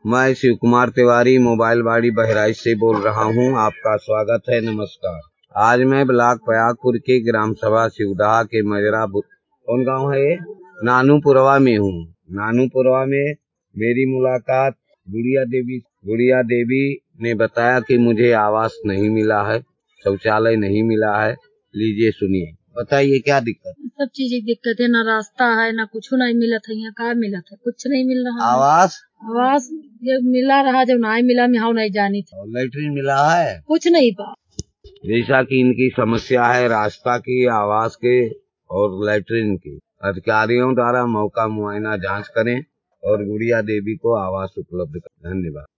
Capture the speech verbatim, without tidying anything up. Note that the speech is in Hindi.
मैं शिव कुमार तिवारी मोबाइल बाड़ी बहराइच से बोल रहा हूं। आपका स्वागत है, नमस्कार। आज मैं ब्लॉक पयागपुर के ग्राम सभा शिवदहा के मजरा कौन गांव है ये नानूपुरवा में हूं। नानूपुरवा में मेरी मुलाकात गुड़िया देवी गुड़िया देवी ने बताया कि मुझे आवास नहीं मिला है, शौचालय नहीं मिला है। लीजिए सुनिए, बताइए क्या दिक्कत? सब चीज की दिक्कत है, ना रास्ता है, ना कुछ नहीं मिलत है। यहाँ का मिलत है? कुछ नहीं मिल रहा है। आवास आवास जब मिला रहा, जब नहीं मिला मैं नहीं जानी थी। और लैट्रिन मिला है? कुछ नहीं पा। जैसा कि इनकी समस्या है रास्ता की, आवास के और लैट्रिन की, अधिकारियों द्वारा मौका मुआयना जांच करें और गुड़िया देवी को आवास उपलब्ध करें। धन्यवाद।